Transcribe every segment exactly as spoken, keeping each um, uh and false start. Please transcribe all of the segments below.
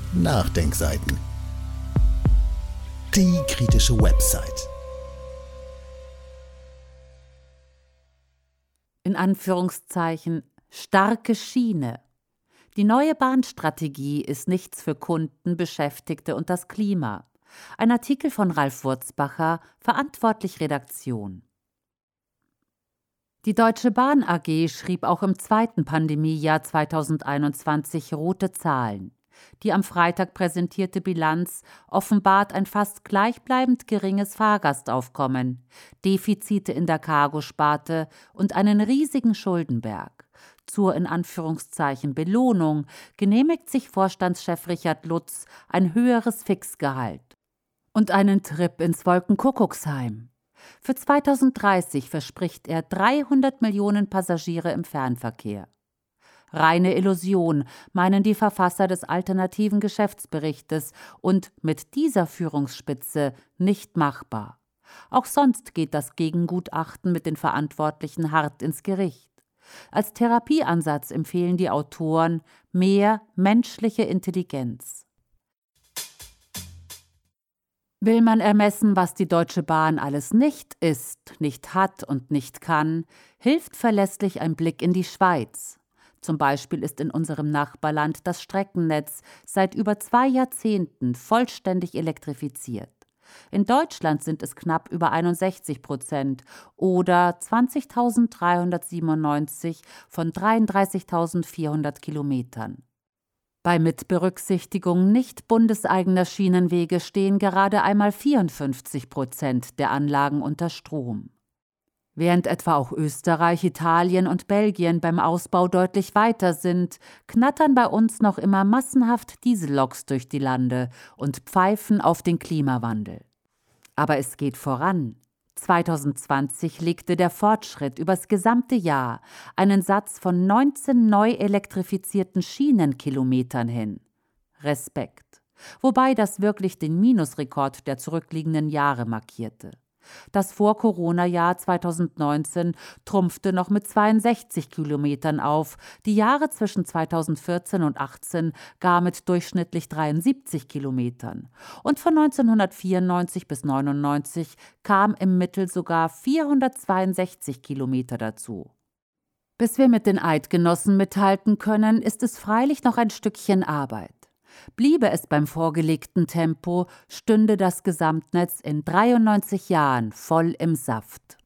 Nachdenkseiten. Die kritische Website. In Anführungszeichen starke Schiene. Die neue Bahnstrategie ist nichts für Kunden, Beschäftigte und das Klima. Ein Artikel von Ralf Wurzbacher, verantwortlich Redaktion. Die Deutsche Bahn A G schrieb auch im zweiten Pandemiejahr zweitausendeinundzwanzig rote Zahlen. Die am Freitag präsentierte Bilanz offenbart ein fast gleichbleibend geringes Fahrgastaufkommen, Defizite in der Cargosparte und einen riesigen Schuldenberg. Zur in Anführungszeichen Belohnung genehmigt sich Vorstandschef Richard Lutz ein höheres Fixgehalt und einen Trip ins Wolkenkuckucksheim. Für zweitausenddreißig verspricht er dreihundert Millionen Passagiere im Fernverkehr. Reine Illusion, meinen die Verfasser des alternativen Geschäftsberichtes und mit dieser Führungsspitze nicht machbar. Auch sonst geht das Gegengutachten mit den Verantwortlichen hart ins Gericht. Als Therapieansatz empfehlen die Autoren mehr menschliche Intelligenz. Will man ermessen, was die Deutsche Bahn alles nicht ist, nicht hat und nicht kann, hilft verlässlich ein Blick in die Schweiz. Zum Beispiel ist in unserem Nachbarland das Streckennetz seit über zwei Jahrzehnten vollständig elektrifiziert. In Deutschland sind es knapp über einundsechzig Prozent oder zwanzigtausenddreihundertsiebenundneunzig von dreiunddreißigtausendvierhundert Kilometern. Bei Mitberücksichtigung nicht bundeseigener Schienenwege stehen gerade einmal vierundfünfzig Prozent der Anlagen unter Strom. Während etwa auch Österreich, Italien und Belgien beim Ausbau deutlich weiter sind, knattern bei uns noch immer massenhaft Dieselloks durch die Lande und pfeifen auf den Klimawandel. Aber es geht voran. zweitausendzwanzig legte der Fortschritt übers gesamte Jahr einen Satz von neunzehn neu elektrifizierten Schienenkilometern hin. Respekt. Wobei das wirklich den Minusrekord der zurückliegenden Jahre markierte. Das Vor-Corona-Jahr zweitausendneunzehn trumpfte noch mit zweiundsechzig Kilometern auf, die Jahre zwischen zweitausendvierzehn und achtzehn gar mit durchschnittlich dreiundsiebzig Kilometern. Und von neunzehnhundertvierundneunzig bis neunundneunzig kam im Mittel sogar vierhundertzweiundsechzig Kilometer dazu. Bis wir mit den Eidgenossen mithalten können, ist es freilich noch ein Stückchen Arbeit. Bliebe es beim vorgelegten Tempo, stünde das Gesamtnetz in dreiundneunzig Jahren voll im Saft.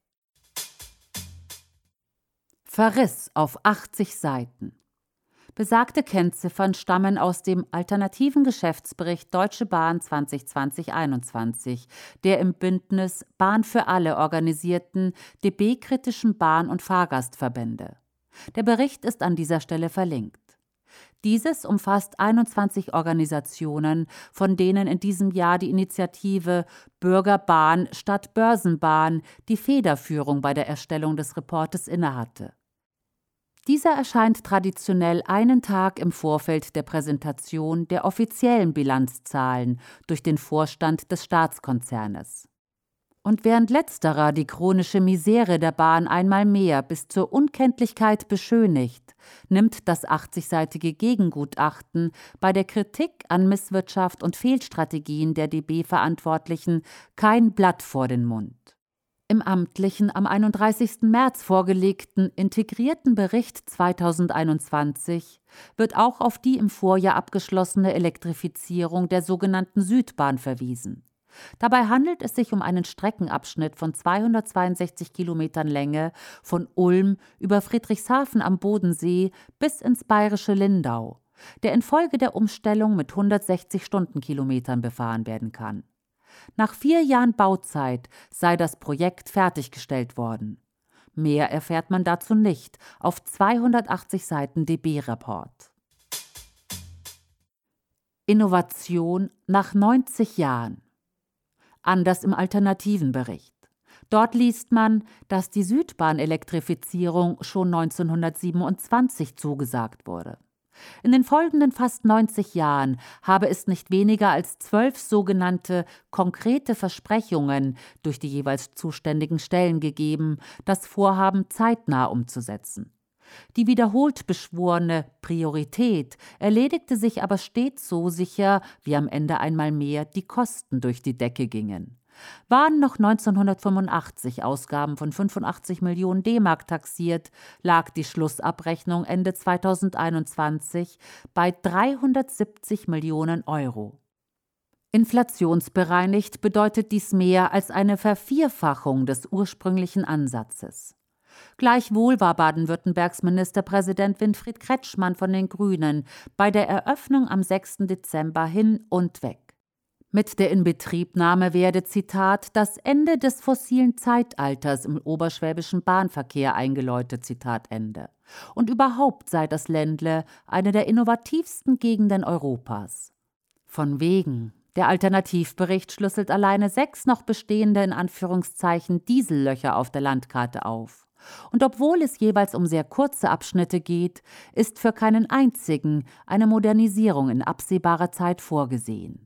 Verriss auf achtzig Seiten. Besagte Kennziffern stammen aus dem alternativen Geschäftsbericht Deutsche Bahn zwanzig zwanzig einundzwanzig, der im Bündnis Bahn für alle organisierten D B-kritischen Bahn- und Fahrgastverbände. Der Bericht ist an dieser Stelle verlinkt. Dieses umfasst einundzwanzig Organisationen, von denen in diesem Jahr die Initiative Bürgerbahn statt Börsenbahn die Federführung bei der Erstellung des Reportes innehatte. Dieser erscheint traditionell einen Tag im Vorfeld der Präsentation der offiziellen Bilanzzahlen durch den Vorstand des Staatskonzernes. Und während letzterer die chronische Misere der Bahn einmal mehr bis zur Unkenntlichkeit beschönigt, nimmt das achtzigseitige Gegengutachten bei der Kritik an Misswirtschaft und Fehlstrategien der D B-Verantwortlichen kein Blatt vor den Mund. Im amtlichen am einunddreißigsten März vorgelegten integrierten Bericht zweitausendeinundzwanzig wird auch auf die im Vorjahr abgeschlossene Elektrifizierung der sogenannten Südbahn verwiesen. Dabei handelt es sich um einen Streckenabschnitt von zweihundertzweiundsechzig Kilometern Länge von Ulm über Friedrichshafen am Bodensee bis ins bayerische Lindau, der infolge der Umstellung mit hundertsechzig Stundenkilometern befahren werden kann. Nach vier Jahren Bauzeit sei das Projekt fertiggestellt worden. Mehr erfährt man dazu nicht auf zweihundertachtzig Seiten D B-Report. Innovation nach neunzig Jahren. Anders im alternativen Bericht. Dort liest man, dass die Südbahn-Elektrifizierung schon neunzehnhundertsiebenundzwanzig zugesagt wurde. In den folgenden fast neunzig Jahren habe es nicht weniger als zwölf sogenannte konkrete Versprechungen durch die jeweils zuständigen Stellen gegeben, das Vorhaben zeitnah umzusetzen. Die wiederholt beschworene Priorität erledigte sich aber stets so sicher, wie am Ende einmal mehr die Kosten durch die Decke gingen. Waren noch neunzehnhundertfünfundachtzig Ausgaben von fünfundachtzig Millionen D-Mark taxiert, lag die Schlussabrechnung Ende zweitausendeinundzwanzig bei dreihundertsiebzig Millionen Euro. Inflationsbereinigt bedeutet dies mehr als eine Vervierfachung des ursprünglichen Ansatzes. Gleichwohl war Baden-Württembergs Ministerpräsident Winfried Kretschmann von den Grünen bei der Eröffnung am sechsten Dezember hin und weg. Mit der Inbetriebnahme werde, Zitat, das Ende des fossilen Zeitalters im oberschwäbischen Bahnverkehr eingeläutet, Zitat Ende. Und überhaupt sei das Ländle eine der innovativsten Gegenden Europas. Von wegen. Der Alternativbericht schlüsselt alleine sechs noch bestehende in Anführungszeichen Diesellöcher auf der Landkarte auf. Und obwohl es jeweils um sehr kurze Abschnitte geht, ist für keinen einzigen eine Modernisierung in absehbarer Zeit vorgesehen.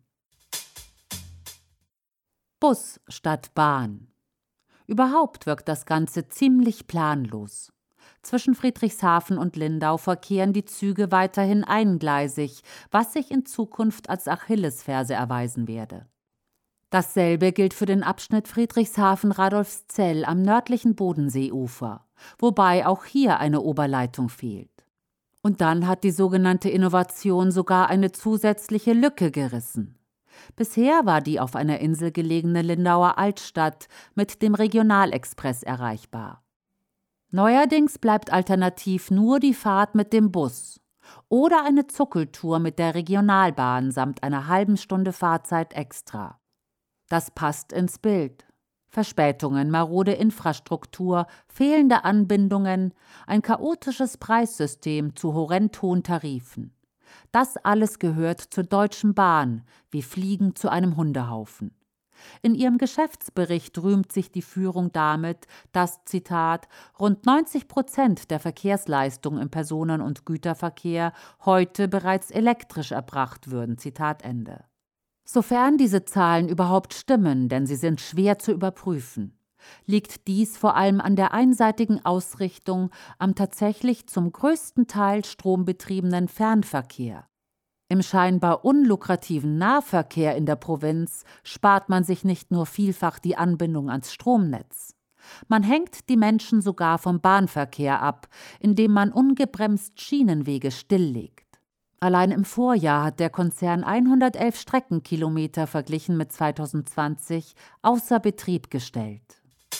Bus statt Bahn. Überhaupt wirkt das Ganze ziemlich planlos. Zwischen Friedrichshafen und Lindau verkehren die Züge weiterhin eingleisig, was sich in Zukunft als Achillesferse erweisen werde. Dasselbe gilt für den Abschnitt Friedrichshafen-Radolfszell am nördlichen Bodenseeufer, wobei auch hier eine Oberleitung fehlt. Und dann hat die sogenannte Innovation sogar eine zusätzliche Lücke gerissen. Bisher war die auf einer Insel gelegene Lindauer Altstadt mit dem Regionalexpress erreichbar. Neuerdings bleibt alternativ nur die Fahrt mit dem Bus oder eine Zuckeltour mit der Regionalbahn samt einer halben Stunde Fahrzeit extra. Das passt ins Bild. Verspätungen, marode Infrastruktur, fehlende Anbindungen, ein chaotisches Preissystem zu horrend hohen Tarifen. Das alles gehört zur Deutschen Bahn, wie Fliegen zu einem Hundehaufen. In ihrem Geschäftsbericht rühmt sich die Führung damit, dass, Zitat, rund neunzig Prozent der Verkehrsleistung im Personen- und Güterverkehr heute bereits elektrisch erbracht würden, Zitat Ende. Sofern diese Zahlen überhaupt stimmen, denn sie sind schwer zu überprüfen, liegt dies vor allem an der einseitigen Ausrichtung am tatsächlich zum größten Teil strombetriebenen Fernverkehr. Im scheinbar unlukrativen Nahverkehr in der Provinz spart man sich nicht nur vielfach die Anbindung ans Stromnetz. Man hängt die Menschen sogar vom Bahnverkehr ab, indem man ungebremst Schienenwege stilllegt. Allein im Vorjahr hat der Konzern hundertelf Streckenkilometer verglichen mit zweitausendzwanzig außer Betrieb gestellt.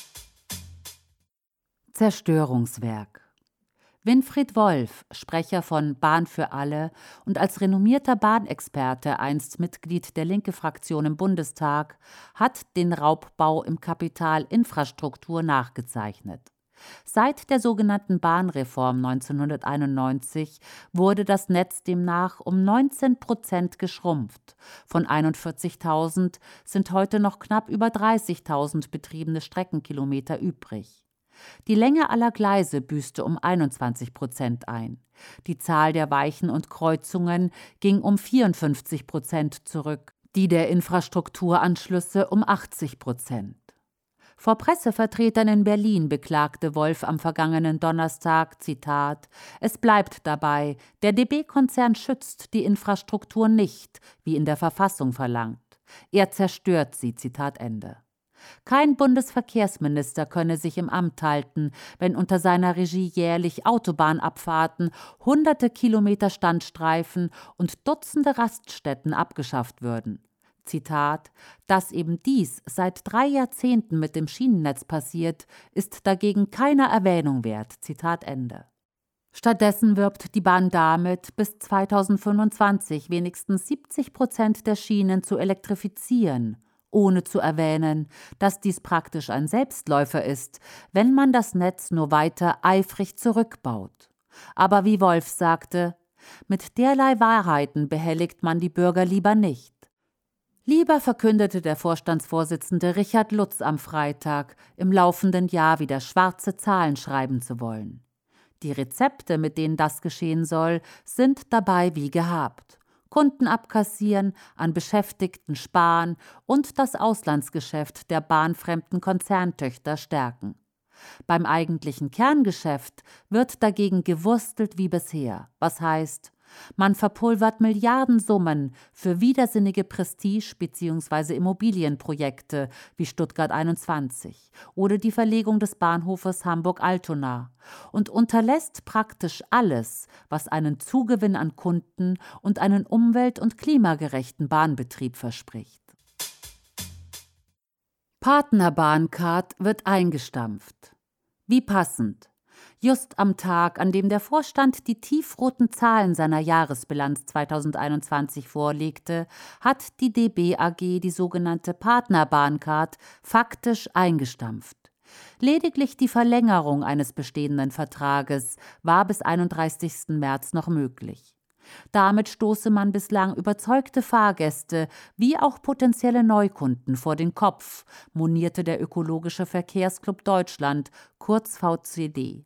Zerstörungswerk. Winfried Wolf, Sprecher von Bahn für alle und als renommierter Bahnexperte einst Mitglied der Linke-Fraktion im Bundestag, hat den Raubbau im Kapital Infrastruktur nachgezeichnet. Seit der sogenannten Bahnreform neunzehnhunderteinundneunzig wurde das Netz demnach um neunzehn Prozent geschrumpft. Von einundvierzigtausend sind heute noch knapp über dreißigtausend betriebene Streckenkilometer übrig. Die Länge aller Gleise büßte um einundzwanzig Prozent ein. Die Zahl der Weichen und Kreuzungen ging um vierundfünfzig Prozent zurück, die der Infrastrukturanschlüsse um achtzig Prozent. Vor Pressevertretern in Berlin beklagte Wolf am vergangenen Donnerstag, Zitat, es bleibt dabei, der D B-Konzern schützt die Infrastruktur nicht, wie in der Verfassung verlangt. Er zerstört sie, Zitat Ende. Kein Bundesverkehrsminister könne sich im Amt halten, wenn unter seiner Regie jährlich Autobahnabfahrten, hunderte Kilometer Standstreifen und Dutzende Raststätten abgeschafft würden. Zitat, dass eben dies seit drei Jahrzehnten mit dem Schienennetz passiert, ist dagegen keiner Erwähnung wert. Zitat Ende. Stattdessen wirbt die Bahn damit, bis zweitausendfünfundzwanzig wenigstens siebzig Prozent der Schienen zu elektrifizieren, ohne zu erwähnen, dass dies praktisch ein Selbstläufer ist, wenn man das Netz nur weiter eifrig zurückbaut. Aber wie Wolf sagte, mit derlei Wahrheiten behelligt man die Bürger lieber nicht. Lieber verkündete der Vorstandsvorsitzende Richard Lutz am Freitag, im laufenden Jahr wieder schwarze Zahlen schreiben zu wollen. Die Rezepte, mit denen das geschehen soll, sind dabei wie gehabt. Kunden abkassieren, an Beschäftigten sparen und das Auslandsgeschäft der bahnfremden Konzerntöchter stärken. Beim eigentlichen Kerngeschäft wird dagegen gewurstelt wie bisher, was heißt, man verpulvert Milliardensummen für widersinnige Prestige- bzw. Immobilienprojekte wie Stuttgart einundzwanzig oder die Verlegung des Bahnhofes Hamburg-Altona und unterlässt praktisch alles, was einen Zugewinn an Kunden und einen umwelt- und klimagerechten Bahnbetrieb verspricht. Partnerbahncard wird eingestampft. Wie passend. Just am Tag, an dem der Vorstand die tiefroten Zahlen seiner Jahresbilanz zweitausendeinundzwanzig vorlegte, hat die D B A G die sogenannte Partnerbahncard faktisch eingestampft. Lediglich die Verlängerung eines bestehenden Vertrages war bis einunddreißigsten März noch möglich. Damit stoße man bislang überzeugte Fahrgäste wie auch potenzielle Neukunden vor den Kopf, monierte der Ökologische Verkehrsclub Deutschland, kurz V C D.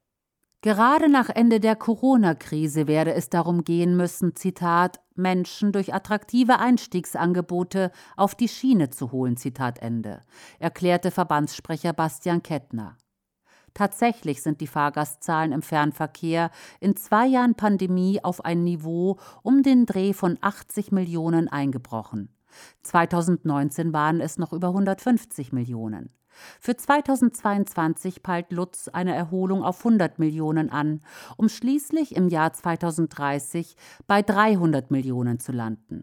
Gerade nach Ende der Corona-Krise werde es darum gehen müssen, Zitat, Menschen durch attraktive Einstiegsangebote auf die Schiene zu holen, Zitat Ende, erklärte Verbandssprecher Bastian Kettner. Tatsächlich sind die Fahrgastzahlen im Fernverkehr in zwei Jahren Pandemie auf ein Niveau um den Dreh von achtzig Millionen eingebrochen. zweitausendneunzehn waren es noch über hundertfünfzig Millionen. Für zweitausendzweiundzwanzig peilt Lutz eine Erholung auf hundert Millionen an, um schließlich im Jahr zweitausenddreißig bei dreihundert Millionen zu landen.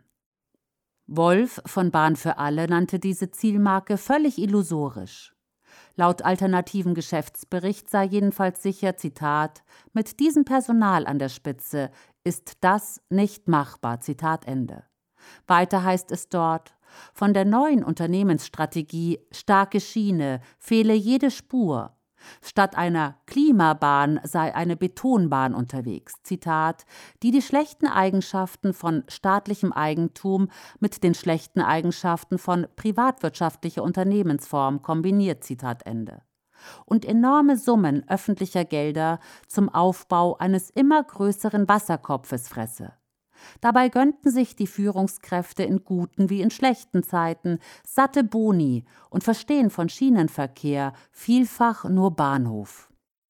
Wolf von Bahn für alle nannte diese Zielmarke völlig illusorisch. Laut alternativen Geschäftsbericht sei jedenfalls sicher, Zitat, mit diesem Personal an der Spitze ist das nicht machbar, Zitat Ende. Weiter heißt es dort, von der neuen Unternehmensstrategie starke Schiene fehle jede Spur. Statt einer Klimabahn sei eine Betonbahn unterwegs, Zitat, die die schlechten Eigenschaften von staatlichem Eigentum mit den schlechten Eigenschaften von privatwirtschaftlicher Unternehmensform kombiniert, Zitat Ende. Und enorme Summen öffentlicher Gelder zum Aufbau eines immer größeren Wasserkopfes fresse. Dabei gönnten sich die Führungskräfte in guten wie in schlechten Zeiten satte Boni und verstehen von Schienenverkehr vielfach nur Bahnhof.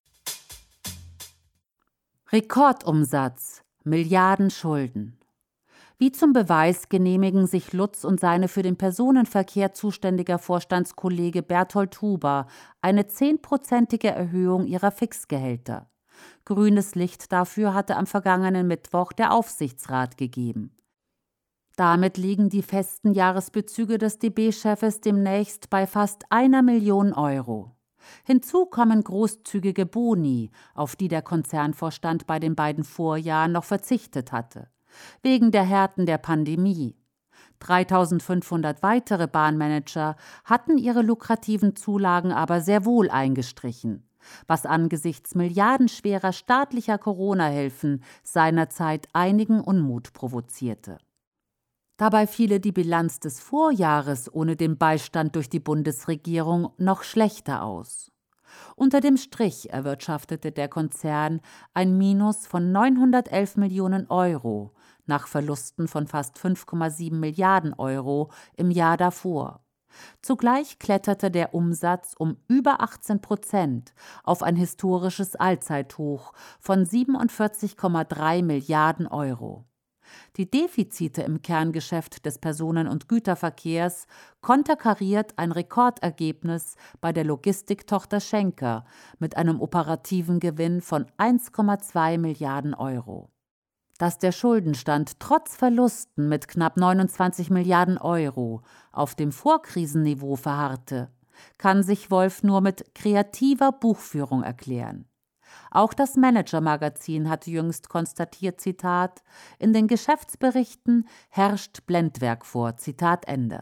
Rekordumsatz, Milliarden Schulden. Wie zum Beweis genehmigen sich Lutz und seine für den Personenverkehr zuständiger Vorstandskollege Berthold Huber eine zehnprozentige Erhöhung ihrer Fixgehälter. Grünes Licht dafür hatte am vergangenen Mittwoch der Aufsichtsrat gegeben. Damit liegen die festen Jahresbezüge des D B-Chefes demnächst bei fast einer Million Euro. Hinzu kommen großzügige Boni, auf die der Konzernvorstand bei den beiden Vorjahren noch verzichtet hatte, wegen der Härten der Pandemie. dreitausendfünfhundert weitere Bahnmanager hatten ihre lukrativen Zulagen aber sehr wohl eingestrichen, was angesichts milliardenschwerer staatlicher Corona-Hilfen seinerzeit einigen Unmut provozierte. Dabei fiele die Bilanz des Vorjahres ohne den Beistand durch die Bundesregierung noch schlechter aus. Unter dem Strich erwirtschaftete der Konzern ein Minus von neunhundertelf Millionen Euro nach Verlusten von fast fünf Komma sieben Milliarden Euro im Jahr davor. Zugleich kletterte der Umsatz um über achtzehn Prozent auf ein historisches Allzeithoch von siebenundvierzig Komma drei Milliarden Euro. Die Defizite im Kerngeschäft des Personen- und Güterverkehrs konterkariert ein Rekordergebnis bei der Logistiktochter Schenker mit einem operativen Gewinn von eins Komma zwei Milliarden Euro. Dass der Schuldenstand trotz Verlusten mit knapp neunundzwanzig Milliarden Euro auf dem Vorkrisenniveau verharrte, kann sich Wolf nur mit kreativer Buchführung erklären. Auch das Manager-Magazin hat jüngst konstatiert, Zitat, in den Geschäftsberichten herrscht Blendwerk vor, Zitat Ende.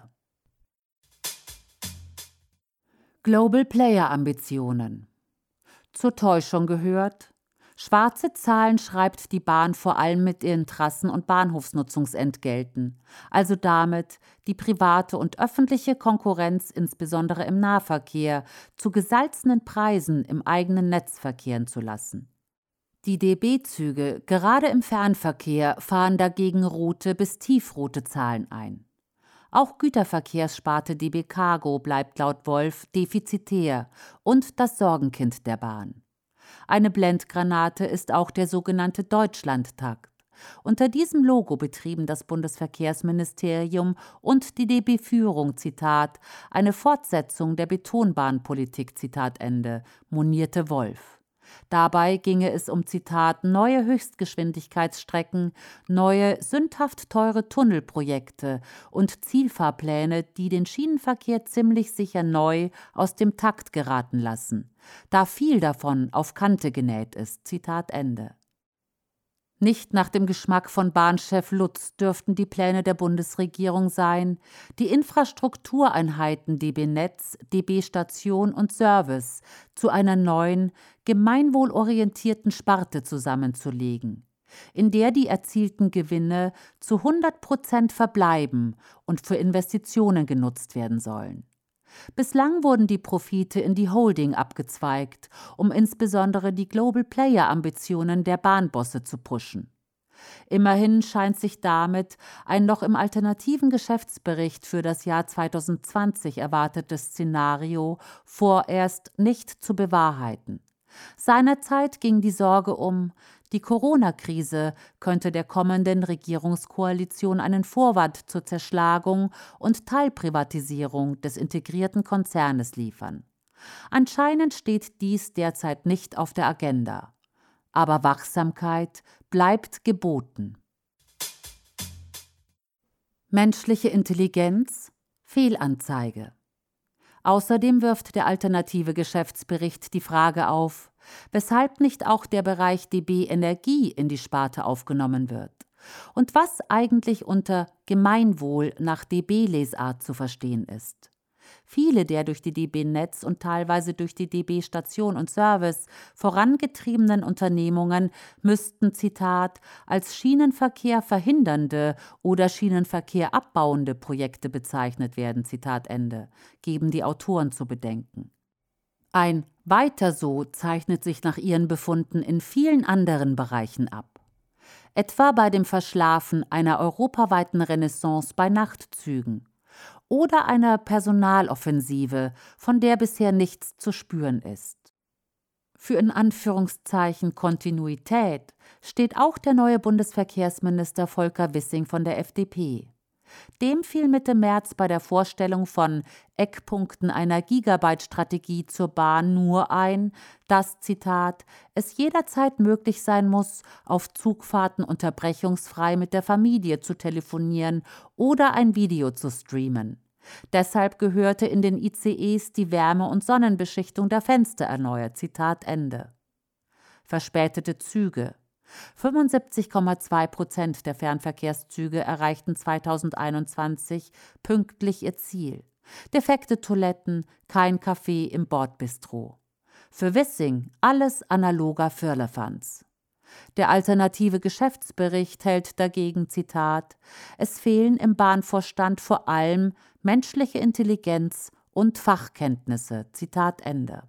Global Player-Ambitionen. Zur Täuschung gehört: Schwarze Zahlen schreibt die Bahn vor allem mit ihren Trassen- und Bahnhofsnutzungsentgelten, also damit, die private und öffentliche Konkurrenz insbesondere im Nahverkehr zu gesalzenen Preisen im eigenen Netz verkehren zu lassen. Die D B-Züge, gerade im Fernverkehr, fahren dagegen rote bis tiefrote Zahlen ein. Auch Güterverkehrssparte D B Cargo bleibt laut Wolf defizitär und das Sorgenkind der Bahn. Eine Blendgranate ist auch der sogenannte Deutschlandtakt. Unter diesem Logo betrieben das Bundesverkehrsministerium und die D B-Führung, Zitat, eine Fortsetzung der Betonbahnpolitik, Zitat Ende, monierte Wolf. Dabei ginge es um, Zitat, neue Höchstgeschwindigkeitsstrecken, neue, sündhaft teure Tunnelprojekte und Zielfahrpläne, die den Schienenverkehr ziemlich sicher neu aus dem Takt geraten lassen, da viel davon auf Kante genäht ist, Zitat Ende. Nicht nach dem Geschmack von Bahnchef Lutz dürften die Pläne der Bundesregierung sein, die Infrastruktureinheiten D B-Netz, D B-Station und Service zu einer neuen, gemeinwohlorientierten Sparte zusammenzulegen, in der die erzielten Gewinne zu hundert Prozent verbleiben und für Investitionen genutzt werden sollen. Bislang wurden die Profite in die Holding abgezweigt, um insbesondere die Global-Player-Ambitionen der Bahnbosse zu pushen. Immerhin scheint sich damit ein noch im alternativen Geschäftsbericht für das Jahr zweitausendzwanzig erwartetes Szenario vorerst nicht zu bewahrheiten. Seinerzeit ging die Sorge um, die Corona-Krise könnte der kommenden Regierungskoalition einen Vorwand zur Zerschlagung und Teilprivatisierung des integrierten Konzernes liefern. Anscheinend steht dies derzeit nicht auf der Agenda. Aber Wachsamkeit bleibt geboten. Menschliche Intelligenz? Fehlanzeige. Außerdem wirft der alternative Geschäftsbericht die Frage auf, weshalb nicht auch der Bereich D B Energie in die Sparte aufgenommen wird und was eigentlich unter Gemeinwohl nach D B-Lesart zu verstehen ist. Viele der durch die D B-Netz und teilweise durch die D B-Station und Service vorangetriebenen Unternehmungen müssten, Zitat, als Schienenverkehr verhindernde oder Schienenverkehr abbauende Projekte bezeichnet werden, Zitat Ende, geben die Autoren zu bedenken. Ein Weiter so zeichnet sich nach ihren Befunden in vielen anderen Bereichen ab. Etwa bei dem Verschlafen einer europaweiten Renaissance bei Nachtzügen oder einer Personaloffensive, von der bisher nichts zu spüren ist. Für in Anführungszeichen Kontinuität steht auch der neue Bundesverkehrsminister Volker Wissing von der F D P. Dem fiel Mitte März bei der Vorstellung von Eckpunkten einer Gigabyte-Strategie zur Bahn nur ein, dass, Zitat, es jederzeit möglich sein muss, auf Zugfahrten unterbrechungsfrei mit der Familie zu telefonieren oder ein Video zu streamen. Deshalb gehörte in den I C Es die Wärme- und Sonnenbeschichtung der Fenster erneuert, Zitat Ende. Verspätete Züge. fünfundsiebzig Komma zwei Prozent der Fernverkehrszüge erreichten zweitausendeinundzwanzig pünktlich ihr Ziel. Defekte Toiletten, kein Kaffee im Bordbistro. Für Wissing alles analoger Firlefanz. Der alternative Geschäftsbericht hält dagegen, Zitat, es fehlen im Bahnvorstand vor allem menschliche Intelligenz und Fachkenntnisse, Zitat Ende.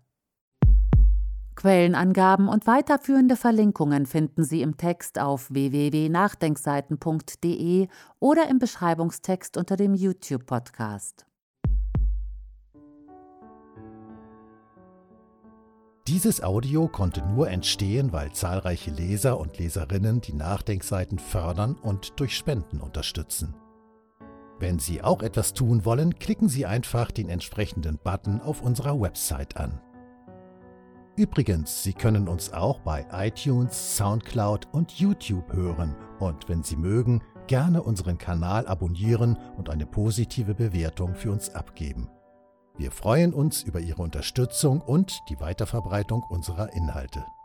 Quellenangaben und weiterführende Verlinkungen finden Sie im Text auf w w w punkt nachdenkseiten punkt d e oder im Beschreibungstext unter dem YouTube-Podcast. Dieses Audio konnte nur entstehen, weil zahlreiche Leser und Leserinnen die Nachdenkseiten fördern und durch Spenden unterstützen. Wenn Sie auch etwas tun wollen, klicken Sie einfach den entsprechenden Button auf unserer Website an. Übrigens, Sie können uns auch bei iTunes, Soundcloud und YouTube hören und wenn Sie mögen, gerne unseren Kanal abonnieren und eine positive Bewertung für uns abgeben. Wir freuen uns über Ihre Unterstützung und die Weiterverbreitung unserer Inhalte.